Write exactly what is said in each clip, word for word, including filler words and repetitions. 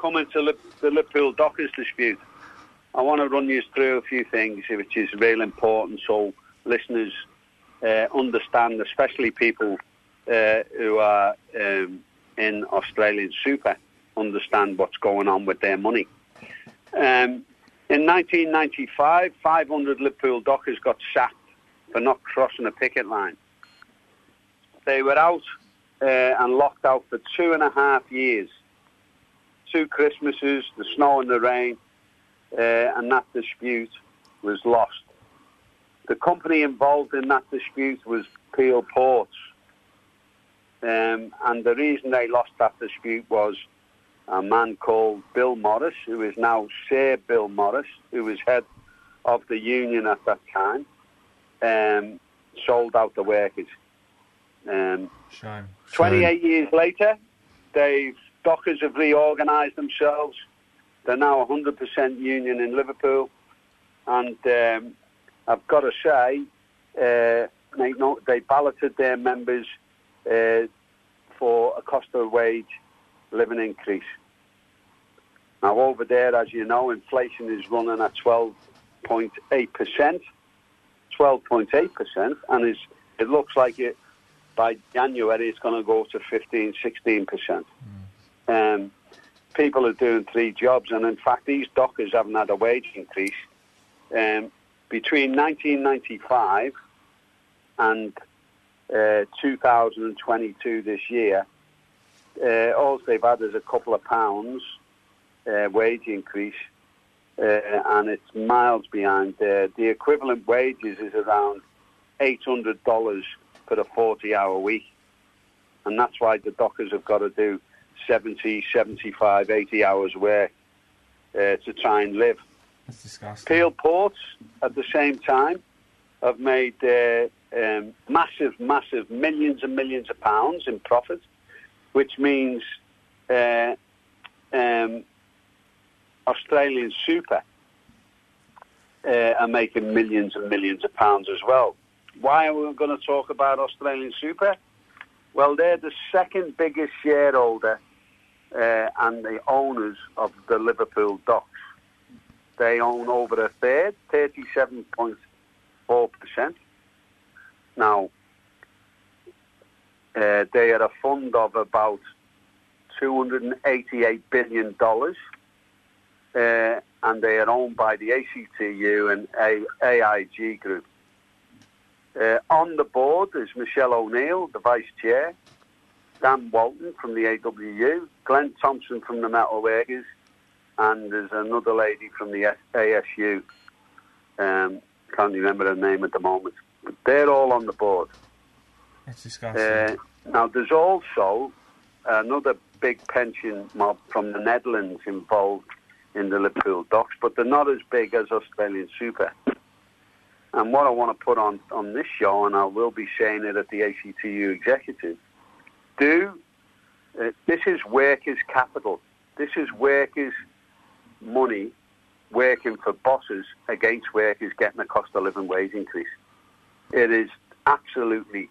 coming to Lip, the Liverpool Dockers dispute, I want to run you through a few things which is real important so listeners uh, understand, especially people uh, who are um, in Australian Super, understand what's going on with their money. Um, in nineteen ninety-five, five hundred Liverpool Dockers got sacked for not crossing a picket line. They were out uh, and locked out for two and a half years. Two Christmases, the snow and the rain, uh, and that dispute was lost. The company involved in that dispute was Peel Ports. Um, and the reason they lost that dispute was a man called Bill Morris, who is now Sir Bill Morris, who was head of the union at that time, um, sold out the workers. Um, Shame. twenty-eight Shame. Years later, they've Dockers have reorganised themselves. They're now one hundred percent union in Liverpool. And um, I've got to say, uh, they, know, they balloted their members uh, for a cost of wage living increase. Now, over there, as you know, inflation is running at twelve point eight percent. twelve point eight percent. And it's, it looks like it by January it's going to go to fifteen, sixteen percent. Mm. Um, people are doing three jobs, and in fact, these dockers haven't had a wage increase um, between nineteen ninety-five and uh, two thousand twenty-two this year. Uh, all they've had is a couple of pounds uh, wage increase, uh, and it's miles behind. Uh, the equivalent wages is around eight hundred dollars for a forty-hour week, and that's why the dockers have got to do seventy, seventy-five, eighty hours work uh, to try and live. That's disgusting. Peel Ports, at the same time, have made uh, um, massive, massive millions and millions of pounds in profit, which means uh, um, Australian Super uh, are making millions and millions of pounds as well. Why are we going to talk about Australian Super? Well, they're the second biggest shareholder uh, and the owners of the Liverpool Docks. They own over a third, thirty-seven point four percent. Now, uh, they are a fund of about two hundred eighty-eight billion dollars, uh, and they are owned by the A C T U and A- AIG Group. Uh, on the board is Michelle O'Neill, the Vice Chair, Dan Walton from the A W U, Glenn Thompson from the Metal Workers, and there's another lady from the A S U. Um, can't remember her name at the moment. But they're all on the board. That's disgusting. Uh, now, there's also another big pension mob from the Netherlands involved in the Liverpool Docks, but they're not as big as Australian Super. And what I want to put on, on this show, and I will be saying it at the A C T U executive, do, uh, this is workers' capital. This is workers' money working for bosses against workers getting a cost of living wage increase. It is absolutely,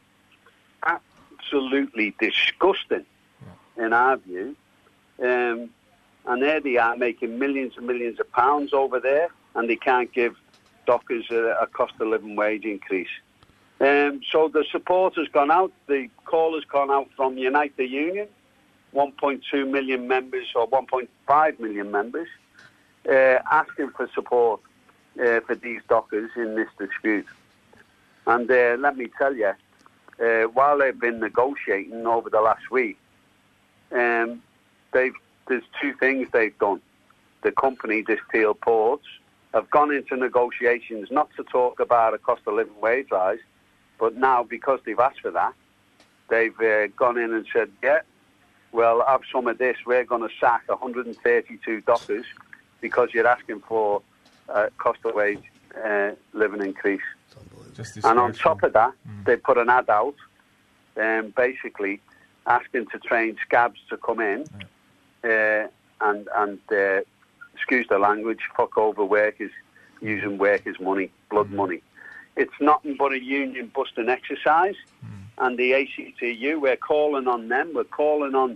absolutely disgusting in our view. Um, and there they are making millions and millions of pounds over there, and they can't give Dockers a, a cost of living wage increase. Um, so the support has gone out, the call has gone out from Unite the Union, one point two million members or one point five million members, uh, asking for support uh, for these Dockers in this dispute. And uh, let me tell you, uh, while they've been negotiating over the last week, um, they've, there's two things they've done. The company, this Peel Ports, have gone into negotiations not to talk about a cost of living wage rise, but now, because they've asked for that, they've uh, gone in and said, yeah, well, have some of this. We're going to sack one hundred thirty-two Dockers because you're asking for a cost of wage uh, living increase. And on top of that, mm. they put an ad out, um, basically asking to train scabs to come in yeah. uh, and, and uh, excuse the language, fuck over workers, using workers' money, blood mm. money. It's nothing but a union-busting exercise. Mm. And the A C T U, we're calling on them, we're calling on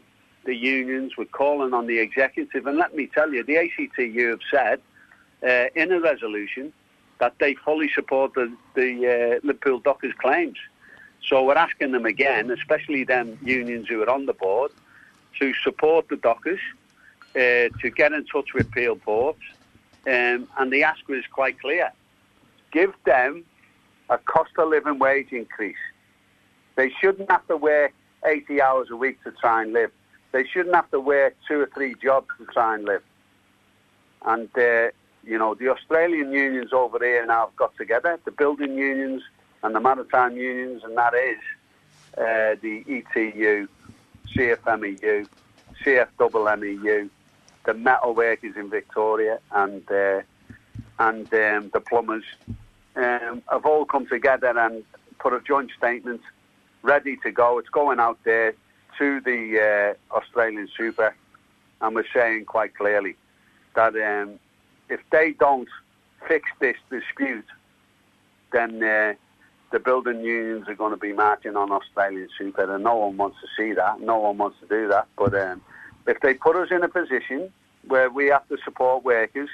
the unions, we're calling on the executive, and let me tell you, the A C T U have said uh, in a resolution that they fully support the, the uh, Liverpool Dockers claims. So we're asking them again, especially them unions who are on the board, to support the Dockers, uh, to get in touch with Peel Ports, um, and the ask was quite clear. Give them a cost of living wage increase. They shouldn't have to work eighty hours a week to try and live. They shouldn't have to work two or three jobs to try and live. And, uh, you know, the Australian unions over here now have got together, the building unions and the maritime unions, and that is uh, the E T U, C F M E U, C F M M E U, the metal workers in Victoria, and uh, and um, the plumbers, um, have all come together and put a joint statement ready to go. It's going out there to the uh, Australian Super, and we're saying quite clearly that um, if they don't fix this dispute, then uh, the building unions are going to be marching on Australian Super, and no one wants to see that. No one wants to do that. But um, if they put us in a position where we have to support workers,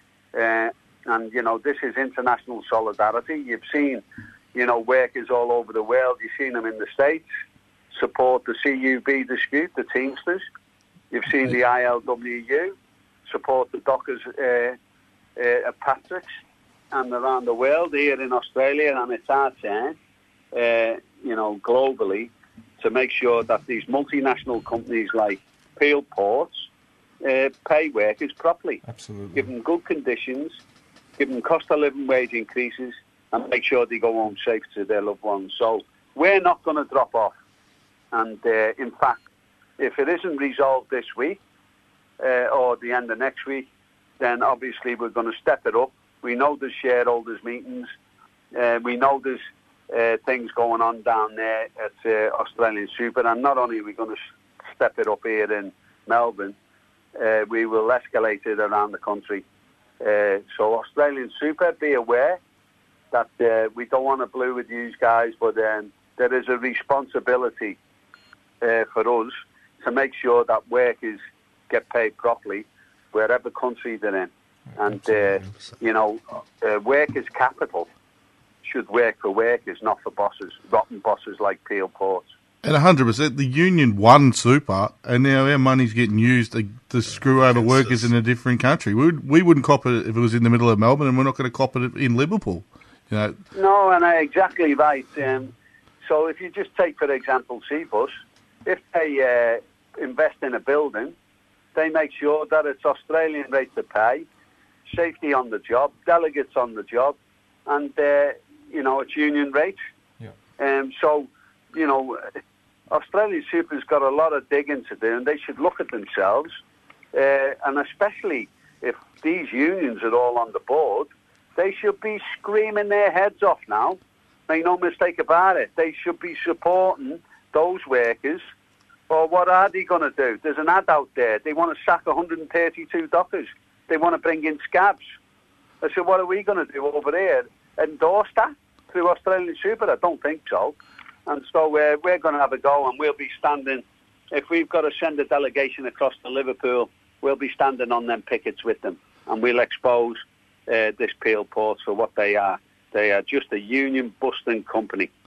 uh, and, you know, this is international solidarity. You've seen, you know, workers all over the world. You've seen them in the States support the C U B dispute, the Teamsters. You've seen the I L W U support the Dockers uh, uh, at Patrick's, and around the world, here in Australia, and it's our turn, uh, you know, globally, to make sure that these multinational companies like Peel Ports uh, pay workers properly. Absolutely. Give them good conditions, give them cost of living wage increases, and make sure they go home safe to their loved ones. So we're not going to drop off. And uh, in fact, if it isn't resolved this week uh, or the end of next week, then obviously we're going to step it up. We know there's shareholders meetings. Uh, we know there's uh, things going on down there at uh, Australian Super. And not only are we going to step it up here in Melbourne, uh, we will escalate it around the country. Uh, so Australian Super, be aware that uh, we don't want to blue with you guys, but um, there is a responsibility uh, for us to make sure that workers get paid properly wherever country they're in. And, uh, you know, uh, workers' capital should work for workers, not for bosses, rotten bosses like Peel Ports. At one hundred percent, the union won Super, and now our money's getting used to, to screw over workers in a different country. We, would, we wouldn't cop it if it was in the middle of Melbourne, and we're not going to cop it in Liverpool. You know. No, and uh, exactly right. Um, so if you just take, for example, Cbus, if they uh, invest in a building, they make sure that it's Australian rates of pay, safety on the job, delegates on the job, and, uh, you know, it's union rates. Yeah. Um, so, you know, Australian Super's got a lot of digging to do, and they should look at themselves, uh, and especially if these unions are all on the board, they should be screaming their heads off now. Make no mistake about it. They should be supporting those workers. Or what are they going to do? There's an ad out there. They want to sack one hundred thirty-two dockers. They want to bring in scabs. I said, what are we going to do over here? Endorse that through Australian Super? I don't think so. And so uh, we're going to have a go, and we'll be standing, if we've got to send a delegation across to Liverpool, we'll be standing on them pickets with them, and we'll expose uh, this Peel Ports for what they are. They are just a union-busting company.